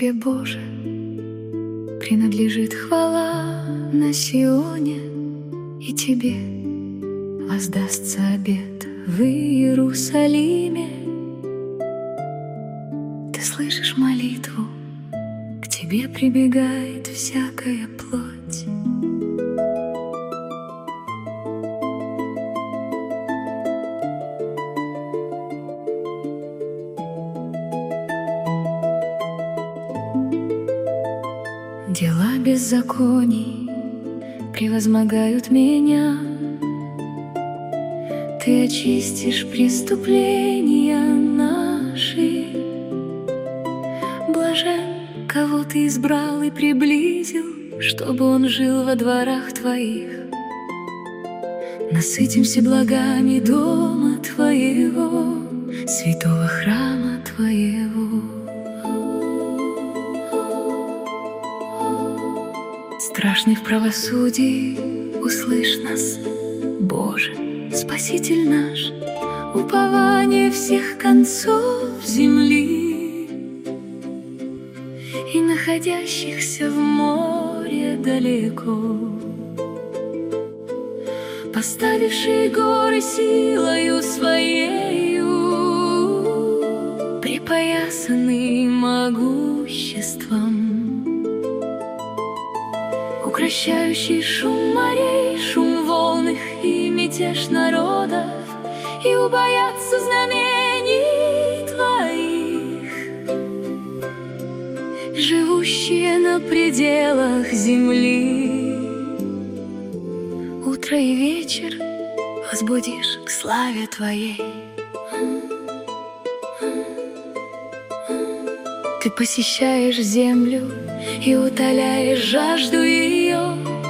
Тебе, Боже, принадлежит хвала на Сионе, и Тебе воздастся обет в Иерусалиме. Ты слышишь молитву, к Тебе прибегает всякая плоть. Дела беззаконий превозмогают меня. Ты очистишь преступления наши. Блажен, кого Ты избрал и приблизил, чтобы он жил во дворах Твоих. Насытимся благами дома Твоего, святого храма Твоего. Страшный в правосудии, услышь нас, Боже, Спаситель наш, упование всех концов земли и находящихся в море далеко, поставивший горы силою Своею, припоясанный могуществом, укращающий шум морей, шум волн их и мятеж народов, и убоятся знамений Твоих, живущие на пределах земли. Утро и вечер возбудишь к славе Твоей. Ты посещаешь землю и утоляешь жажду ее,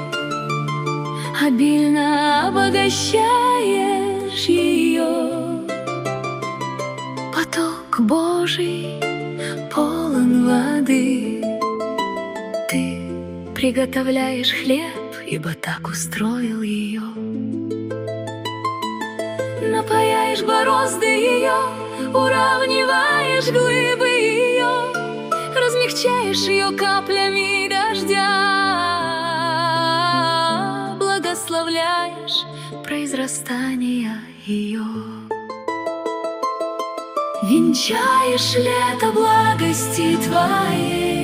обильно обогащаешь ее. Поток Божий полон воды. Ты приготовляешь хлеб, ибо так устроил ее. Напояешь борозды ее, уравниваешь глыбы ее, размягчаешь ее каплями дождя, благословляешь произрастание ее. Венчаешь лето благости Твоей,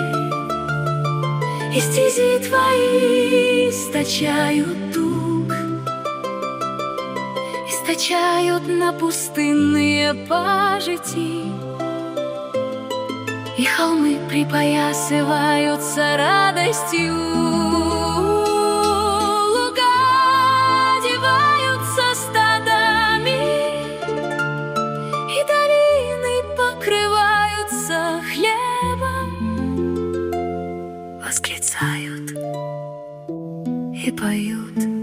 и стези Твои источают тук, источают на пустынные пажити, и холмы припоясываются радостью. Луга одеваются стадами, и долины покрываются хлебом, восклицают и поют.